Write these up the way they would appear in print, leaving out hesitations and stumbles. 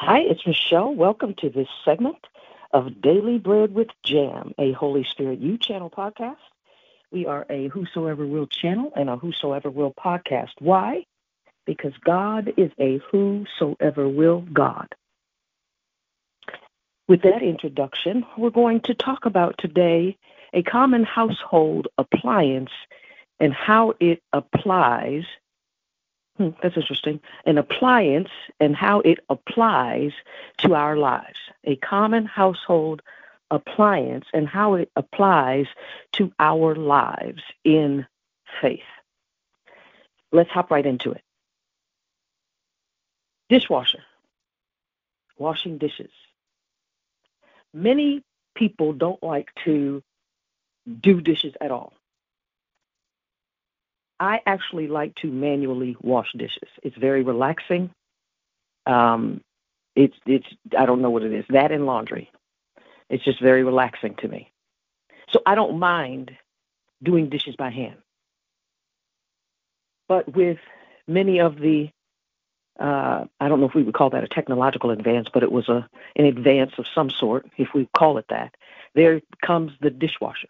Hi, it's Michelle. Welcome to this segment of Daily Bread with Jam, a Holy Spirit U channel podcast. We are a Whosoever Will channel and a Whosoever Will podcast. Why? Because God is a Whosoever Will God. With that introduction, we're going to talk about today a common household appliance and how it applies. That's interesting. An appliance and how it applies to our lives. A common household appliance and how it applies to our lives in faith. Let's hop right into it. Dishwasher. Washing dishes. Many people don't like to do dishes at all. I actually like to manually wash dishes. It's very relaxing. It's I don't know what it is. That and laundry. It's just very relaxing to me. So I don't mind doing dishes by hand. But with many of the, I don't know if we would call that a technological advance, but it was an advance of some sort, if we call it that. There comes the dishwasher.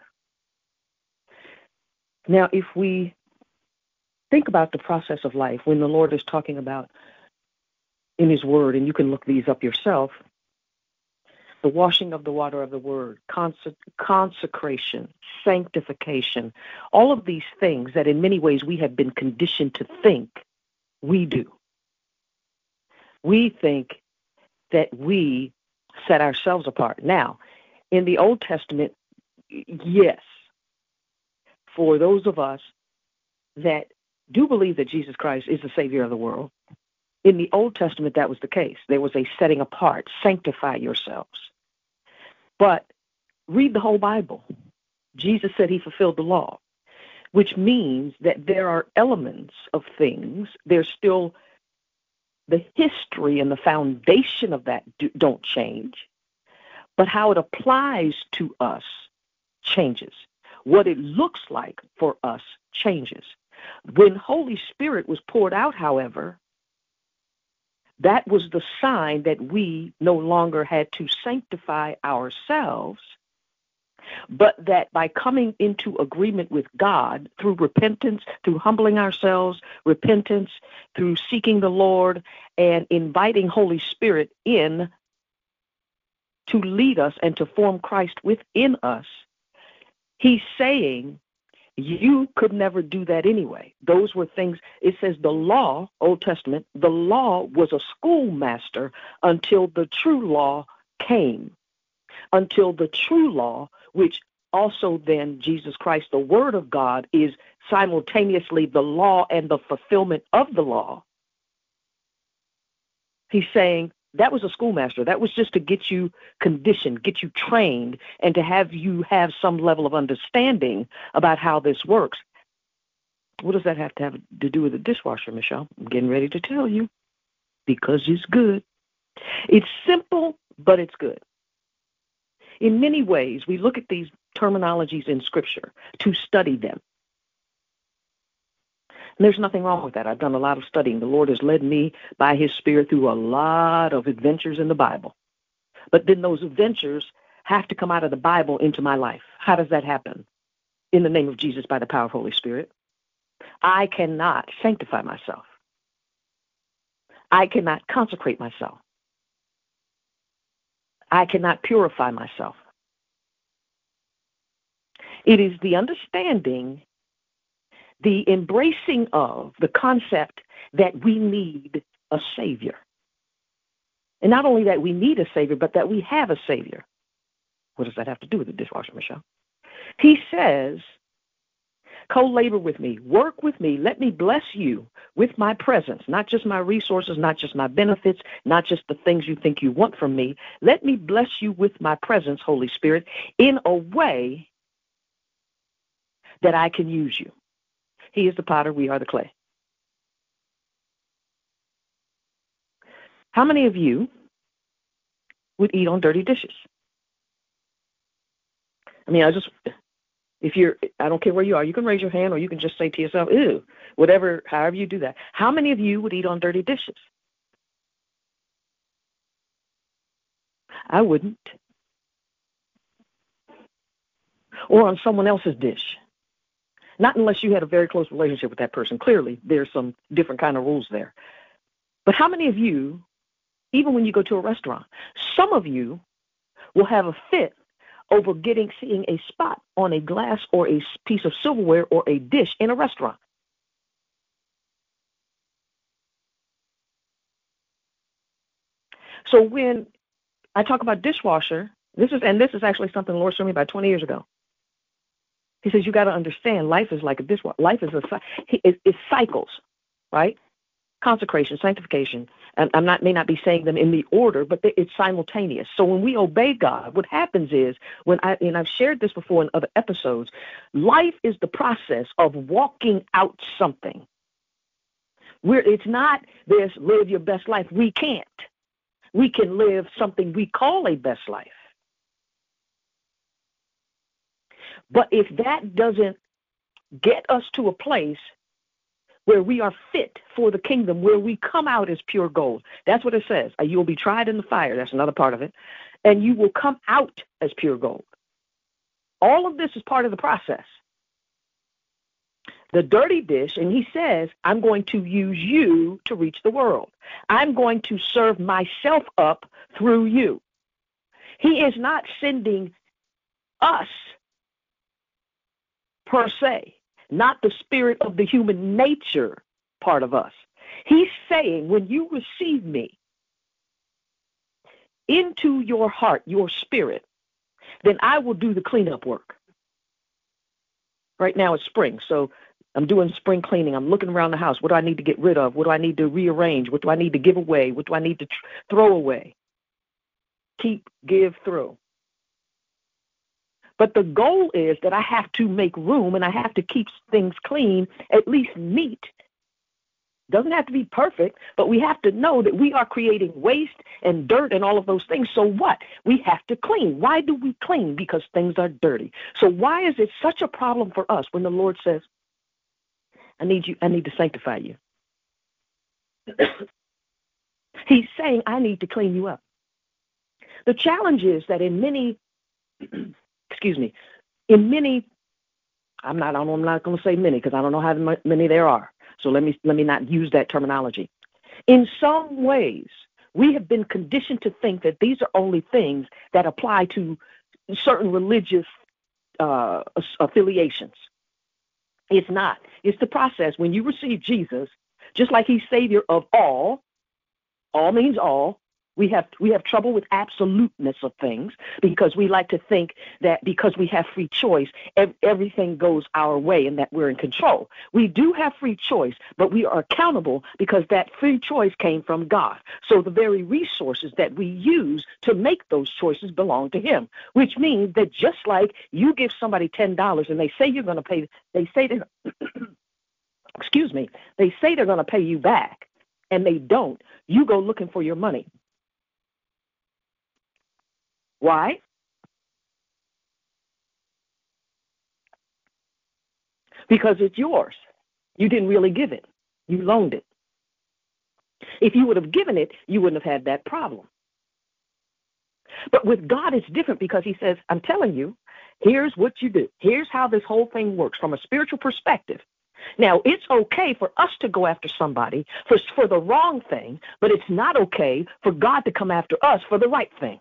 Now, if we think about the process of life when the Lord is talking about in His Word, and you can look these up yourself, the washing of the water of the Word, consecration, sanctification, all of these things that in many ways we have been conditioned to think we do. We think that we set ourselves apart. Now, in the Old Testament, yes, for those of us that do believe that Jesus Christ is the Savior of the world, in the Old Testament that was the case. There was a setting apart, sanctify yourselves. But read the whole Bible. Jesus said He fulfilled the law, which means that there are elements of things. There's still the history and the foundation of that don't change, but how it applies to us changes. What it looks like for us changes. When Holy Spirit was poured out, however, that was the sign that we no longer had to sanctify ourselves, but that by coming into agreement with God through repentance, through humbling ourselves, repentance, through seeking the Lord and inviting Holy Spirit in to lead us and to form Christ within us, He's saying, you could never do that anyway. Those were things, it says the law, Old Testament, the law was a schoolmaster until the true law came. Until the true law, which also then Jesus Christ, the Word of God, is simultaneously the law and the fulfillment of the law. He's saying that was a schoolmaster. That was just to get you conditioned, get you trained, and to have you have some level of understanding about how this works. What does that have to do with the dishwasher, Michelle? I'm getting ready to tell you. Because it's good. It's simple, but it's good. In many ways, we look at these terminologies in Scripture to study them. And there's nothing wrong with that. I've done a lot of studying. The Lord has led me by His Spirit through a lot of adventures in the Bible. But then those adventures have to come out of the Bible into my life. How does that happen? In the name of Jesus, by the power of Holy Spirit. I cannot sanctify myself. I cannot consecrate myself. I cannot purify myself. It is the understanding, the embracing of the concept that we need a Savior. And not only that we need a Savior, but that we have a Savior. What does that have to do with the dishwasher, Michelle? He says, co-labor with me, work with me, let me bless you with my presence, not just my resources, not just my benefits, not just the things you think you want from me. Let me bless you with my presence, Holy Spirit, in a way that I can use you. He is the potter, we are the clay. How many of you would eat on dirty dishes? I mean, I don't care where you are, you can raise your hand or you can just say to yourself, ew, whatever, however you do that. How many of you would eat on dirty dishes? I wouldn't. Or on someone else's dish. Not unless you had a very close relationship with that person. Clearly, there's some different kind of rules there. But how many of you, even when you go to a restaurant, some of you will have a fit over seeing a spot on a glass or a piece of silverware or a dish in a restaurant? So when I talk about dishwasher, this is actually something the Lord showed me about 20 years ago. He says, you got to understand, life is like a dishwasher. Life is it's cycles, right? Consecration, sanctification. And may not be saying them in the order, but it's simultaneous. So when we obey God, what happens is, and I've shared this before in other episodes, life is the process of walking out something. It's not this live your best life. We can't. We can live something we call a best life. But if that doesn't get us to a place where we are fit for the kingdom, where we come out as pure gold, that's what it says. You'll be tried in the fire. That's another part of it. And you will come out as pure gold. All of this is part of the process. The dirty dish, and he says, I'm going to use you to reach the world. I'm going to serve myself up through you. He is not sending us per se, not the spirit of the human nature part of us. He's saying, when you receive me into your heart, your spirit, then I will do the cleanup work. Right now it's spring, so I'm doing spring cleaning. I'm looking around the house. What do I need to get rid of? What do I need to rearrange? What do I need to give away? What do I need to throw away? Keep, give, throw. But the goal is that I have to make room and I have to keep things clean, at least neat. Doesn't have to be perfect, but we have to know that we are creating waste and dirt and all of those things. So what? We have to clean. Why do we clean? Because things are dirty. So why is it such a problem for us when the Lord says, I need to sanctify you? He's saying, I need to clean you up. The challenge is that in many I'm not going to say many because I don't know how many there are. So let me not use that terminology. In some ways, we have been conditioned to think that these are only things that apply to certain religious affiliations. It's not. It's the process. When you receive Jesus, just like he's Savior of all means all. We have trouble with absoluteness of things because we like to think that because we have free choice, everything goes our way and that we're in control. We do have free choice, but we are accountable because that free choice came from God. So the very resources that we use to make those choices belong to him, which means that just like you give somebody $10 and they say you're going to pay, they say they're, they say they're going to pay you back and they don't, you go looking for your money. Why? Because it's yours. You didn't really give it. You loaned it. If you would have given it, you wouldn't have had that problem. But with God, it's different because he says, I'm telling you, here's what you do. Here's how this whole thing works from a spiritual perspective. Now, it's okay for us to go after somebody for the wrong thing, but it's not okay for God to come after us for the right thing.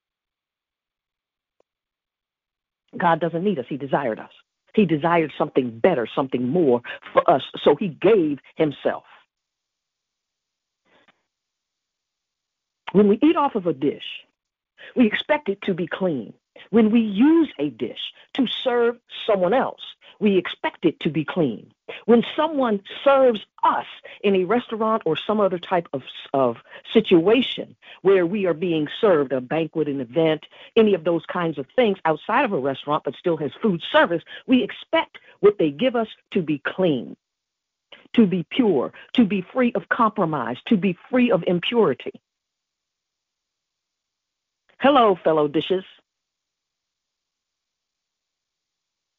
God doesn't need us. He desired us. He desired something better, something more for us. So he gave himself. When we eat off of a dish, we expect it to be clean. When we use a dish to serve someone else, we expect it to be clean. When someone serves us in a restaurant or some other type of situation where we are being served, a banquet, an event, any of those kinds of things outside of a restaurant but still has food service, we expect what they give us to be clean, to be pure, to be free of compromise, to be free of impurity. Hello, fellow dishes.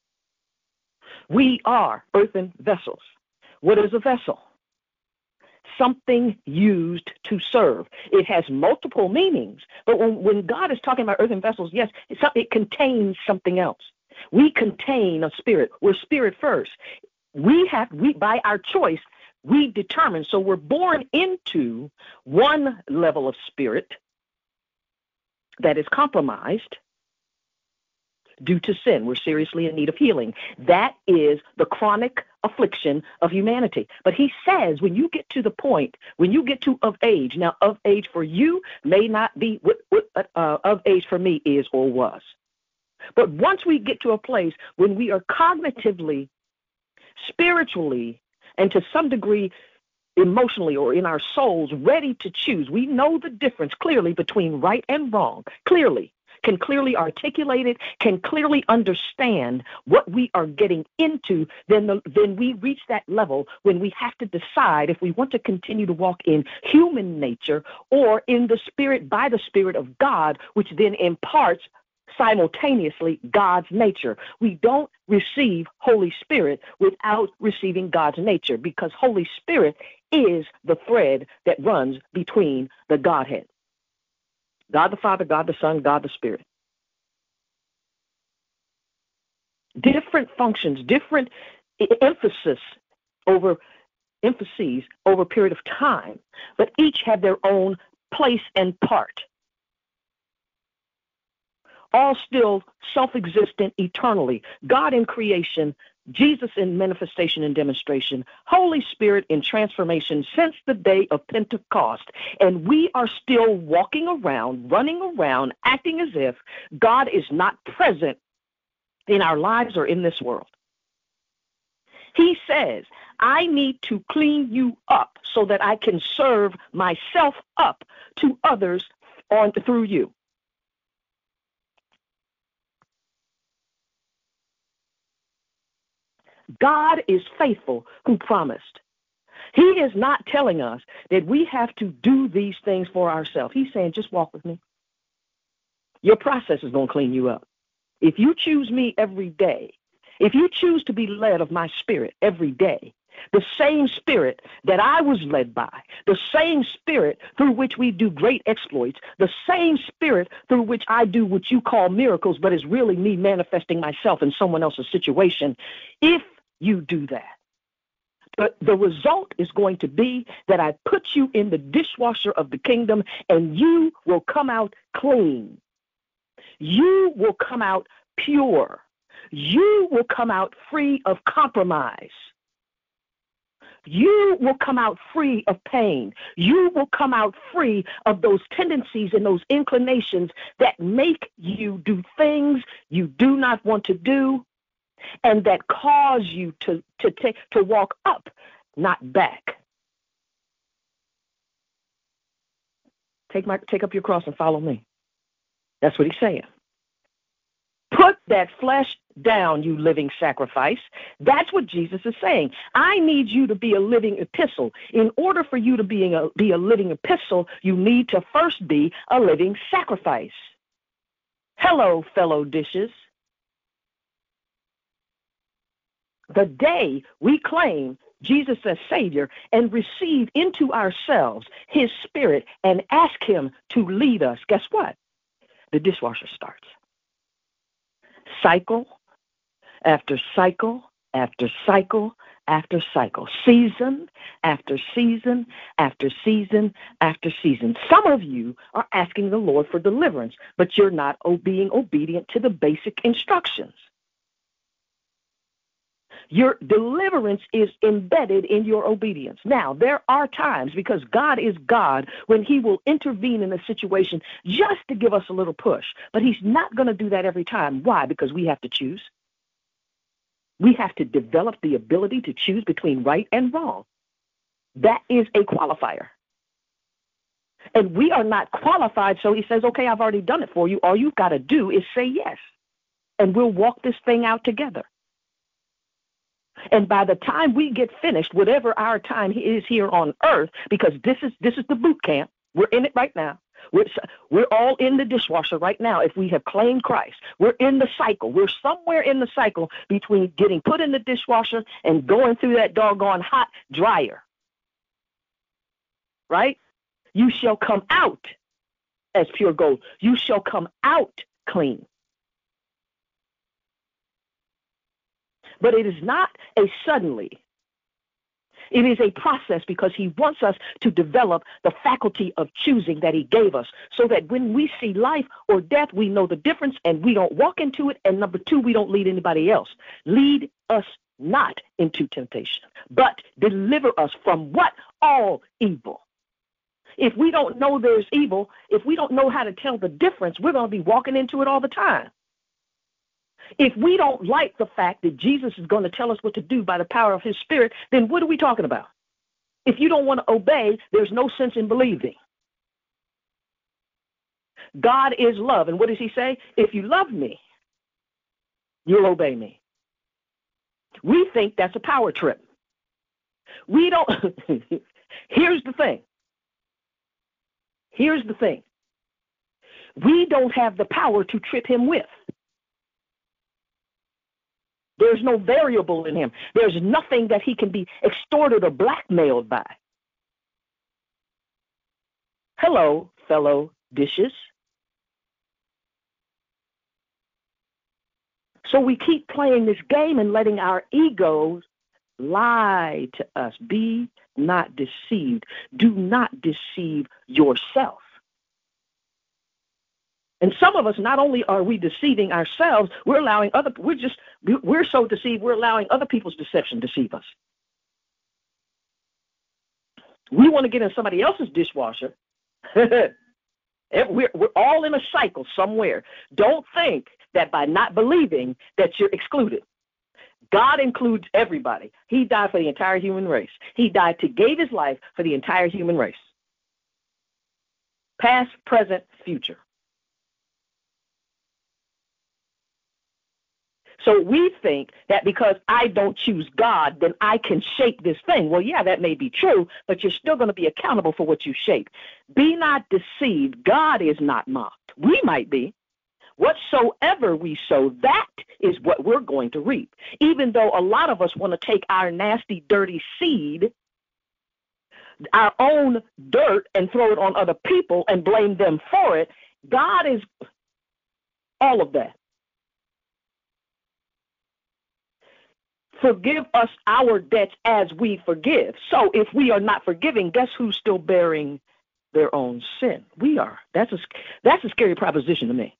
We are earthen vessels. What is a vessel? something used to serve. It has multiple meanings, but when God is talking about earthen vessels, yes, it contains something else. We contain a spirit. We're spirit first. We by our choice, we determine. So we're born into one level of spirit that is compromised due to sin. We're seriously in need of healing. That is the chronic affliction of humanity. But he says, when you get to the point, when you get to of age, now of age for you may not be what of age for me is or was. But once we get to a place when we are cognitively, spiritually, and to some degree emotionally or in our souls ready to choose, we know the difference clearly between right and wrong, can clearly articulate it, can clearly understand what we are getting into, then we reach that level when we have to decide if we want to continue to walk in human nature or in the spirit, by the Spirit of God, which then imparts simultaneously God's nature. We don't receive Holy Spirit without receiving God's nature, because Holy Spirit is the thread that runs between the Godhead. God the Father, God the Son, God the Spirit. Different functions, different emphases over a period of time, but each have their own place and part. All still self-existent eternally. God in creation, Jesus in manifestation and demonstration, Holy Spirit in transformation since the day of Pentecost. And we are still walking around, running around, acting as if God is not present in our lives or in this world. He says, I need to clean you up so that I can serve myself up to others through you. God is faithful who promised. He is not telling us that we have to do these things for ourselves. He's saying, just walk with me. Your process is going to clean you up. If you choose me every day, if you choose to be led of my spirit every day, the same spirit that I was led by, the same spirit through which we do great exploits, the same spirit through which I do what you call miracles, but is really me manifesting myself in someone else's situation, if you do that, but the result is going to be that I put you in the dishwasher of the kingdom and you will come out clean. You will come out pure. You will come out free of compromise. You will come out free of pain. You will come out free of those tendencies and those inclinations that make you do things you do not want to do, and that cause you to walk up, not back. Take up your cross and follow me. That's what he's saying. Put that flesh down, you living sacrifice. That's what Jesus is saying. I need you to be a living epistle. In order for you to be a living epistle, you need to first be a living sacrifice. Hello, fellow dishes. The day we claim Jesus as Savior and receive into ourselves his Spirit and ask him to lead us, guess what? The dishwasher starts. Cycle after cycle after cycle after cycle. Season after season after season after season. Some of you are asking the Lord for deliverance, but you're not being obedient to the basic instructions. Your deliverance is embedded in your obedience. Now, there are times, because God is God, when he will intervene in a situation just to give us a little push. But he's not going to do that every time. Why? Because we have to choose. We have to develop the ability to choose between right and wrong. That is a qualifier. And we are not qualified, so he says, okay, I've already done it for you. All you've got to do is say yes, and we'll walk this thing out together. And by the time we get finished, whatever our time is here on earth, because this is the boot camp, we're in it right now. We're all in the dishwasher right now. If we have claimed Christ, we're in the cycle. We're somewhere in the cycle between getting put in the dishwasher and going through that doggone hot dryer. right? You shall come out as pure gold. You shall come out clean. But it is not a suddenly. It is a process because he wants us to develop the faculty of choosing that he gave us so that when we see life or death, we know the difference and we don't walk into it. And number two, we don't lead anybody else. Lead us not into temptation, but deliver us from what? All evil. If we don't know there's evil, if we don't know how to tell the difference, we're going to be walking into it all the time. If we don't like the fact that Jesus is going to tell us what to do by the power of his Spirit, then what are we talking about? If you don't want to obey, there's no sense in believing. God is love. And what does he say? If you love me, you'll obey me. We think that's a power trip. We don't. Here's the thing. Here's the thing. We don't have the power to trip him with. There's no variable in him. There's nothing that he can be extorted or blackmailed by. Hello, fellow dishes. So we keep playing this game and letting our egos lie to us. Be not deceived. Do not deceive yourself. And some of us, not only are we deceiving ourselves, we're so deceived, we're allowing other people's deception deceive us. We want to get in somebody else's dishwasher. We're all in a cycle somewhere. Don't think that by not believing that you're excluded. God includes everybody. He died for the entire human race. He gave his life for the entire human race. Past, present, future. So we think that because I don't choose God, then I can shape this thing. Well, yeah, that may be true, but you're still going to be accountable for what you shape. Be not deceived. God is not mocked. We might be. Whatsoever we sow, that is what we're going to reap. Even though a lot of us want to take our nasty, dirty seed, our own dirt, and throw it on other people and blame them for it, God is all of that. Forgive us our debts as we forgive. So if we are not forgiving, guess who's still bearing their own sin? We are. That's a scary proposition to me.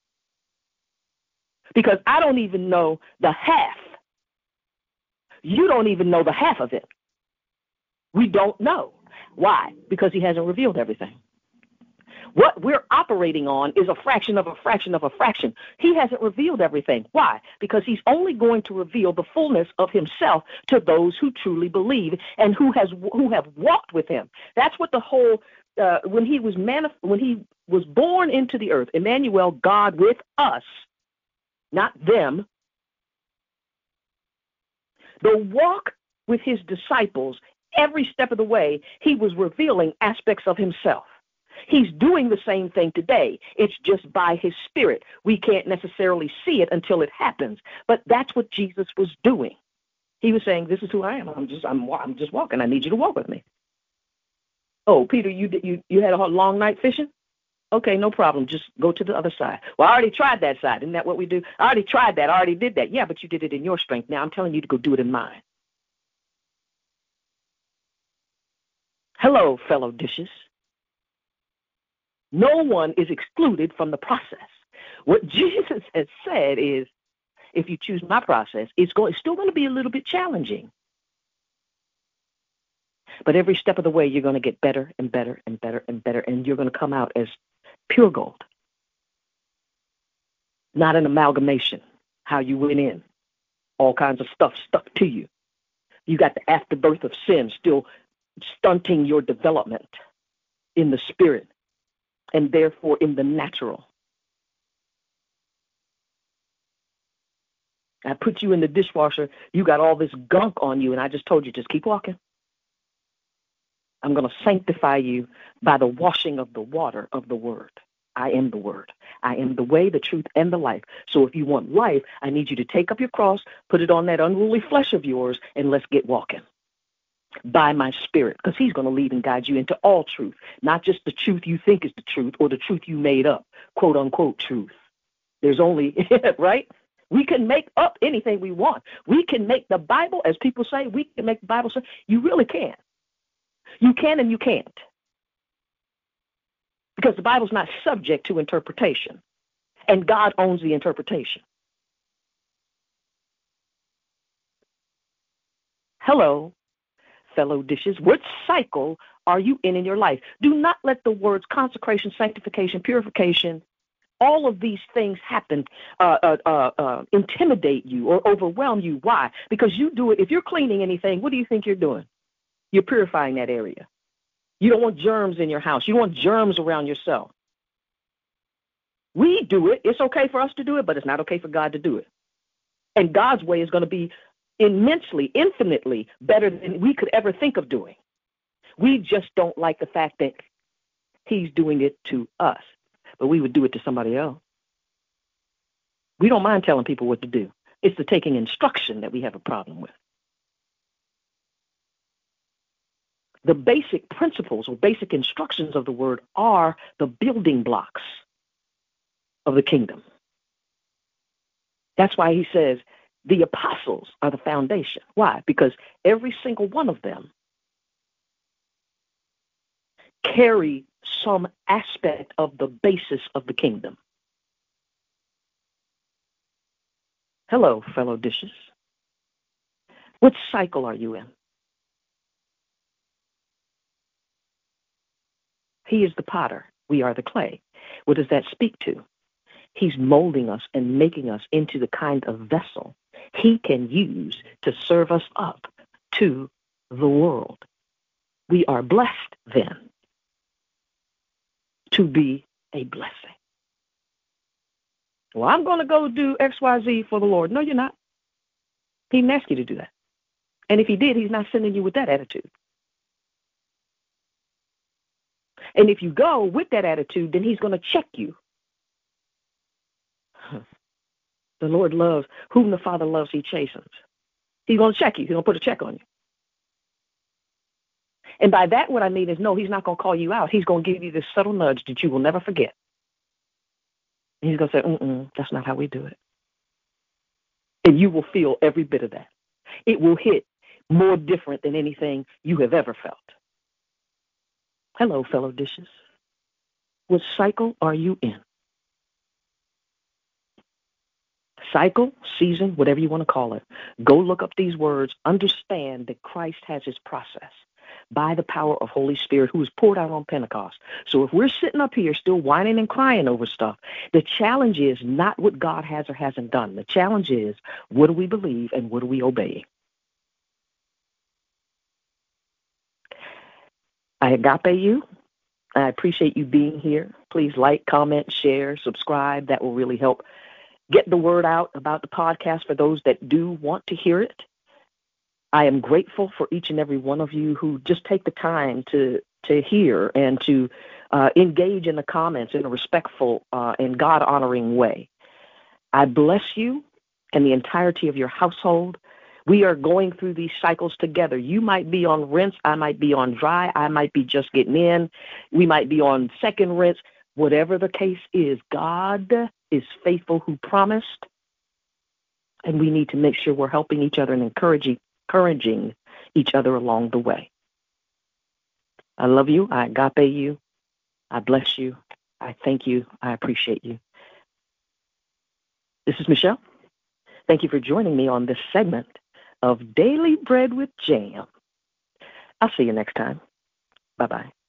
Because I don't even know the half. You don't even know the half of it. We don't know. Why? Because he hasn't revealed everything. What we're operating on is a fraction of a fraction of a fraction. He hasn't revealed everything. Why? Because he's only going to reveal the fullness of himself to those who truly believe and who have walked with him. That's what the whole when he was born into the earth, Emmanuel, God with us, not them. The walk with his disciples, every step of the way, he was revealing aspects of himself. He's doing the same thing today. It's just by his Spirit. We can't necessarily see it until it happens. But that's what Jesus was doing. He was saying, "This is who I am. I'm just walking. I need you to walk with me." Oh, Peter, you had a long night fishing? Okay, no problem. Just go to the other side. Well, I already tried that side. Isn't that what we do? I already tried that. I already did that. Yeah, but you did it in your strength. Now I'm telling you to go do it in mine. Hello, fellow dishes. No one is excluded from the process. What Jesus has said is, if you choose my process, it's still going to be a little bit challenging. But every step of the way, you're going to get better and better and better and better, and you're going to come out as pure gold. Not an amalgamation, how you went in. All kinds of stuff stuck to you. You got the afterbirth of sin still stunting your development in the spirit and therefore in the natural. I put you in the dishwasher. You got all this gunk on you, and I just told you, just keep walking. I'm going to sanctify you by the washing of the water of the word. I am the word. I am the way, the truth, and the life. So if you want life, I need you to take up your cross, put it on that unruly flesh of yours, and let's get walking. by my Spirit, because he's going to lead and guide you into all truth, not just the truth you think is the truth or the truth you made up, quote unquote truth. There's only, right? We can make up anything we want. We can make the Bible, as people say, we can make the Bible say, you really can. You can and you can't. Because the Bible's not subject to interpretation. And God owns the interpretation. Hello, fellow dishes. What cycle are you in your life? Do not let the words consecration, sanctification, purification, all of these things happen, intimidate you or overwhelm you. Why? Because you do it. If you're cleaning anything, what do you think you're doing? You're purifying that area. You don't want germs in your house. You don't want germs around yourself. We do it. It's okay for us to do it, but it's not okay for God to do it. And God's way is going to be immensely, infinitely better than we could ever think of doing. We just don't like the fact that he's doing it to us, but we would do it to somebody else. We don't mind telling people what to do. It's the taking instruction that we have a problem with. The basic principles or basic instructions of the word are the building blocks of the kingdom. That's why he says the apostles are the foundation. Why? Because every single one of them carry some aspect of the basis of the kingdom. Hello, fellow dishes. What cycle are you in? He is the potter. We are the clay. What does that speak to? He's molding us and making us into the kind of vessel he can use to serve us up to the world. We are blessed then to be a blessing. Well, I'm going to go do XYZ for the Lord. No, you're not. He didn't ask you to do that. And if he did, he's not sending you with that attitude. And if you go with that attitude, then he's going to check you. The Lord loves, whom the Father loves, he chastens. He's going to check you. He's going to put a check on you. And by that, what I mean is, no, he's not going to call you out. He's going to give you this subtle nudge that you will never forget. And he's going to say, that's not how we do it. And you will feel every bit of that. It will hit more different than anything you have ever felt. Hello, fellow dishes. What cycle are you in? Cycle, season, whatever you want to call it. Go look up these words. Understand that Christ has his process by the power of Holy Spirit who was poured out on Pentecost. So if we're sitting up here still whining and crying over stuff, the challenge is not what God has or hasn't done. The challenge is, what do we believe and what are we obeying? I agape you. I appreciate you being here. Please like, comment, share, subscribe. That will really help get the word out about the podcast for those that do want to hear it. I am grateful for each and every one of you who just take the time to hear and to engage in the comments in a respectful and God-honoring way. I bless you and the entirety of your household. We are going through these cycles together. You might be on rinse. I might be on dry. I might be just getting in. We might be on second rinse. Whatever the case is, God is faithful who promised, and we need to make sure we're helping each other and encouraging each other along the way. I love you. I agape you. I bless you. I thank you. I appreciate you. This is Michelle. Thank you for joining me on this segment of Daily Bread with Jam. I'll see you next time. Bye-bye.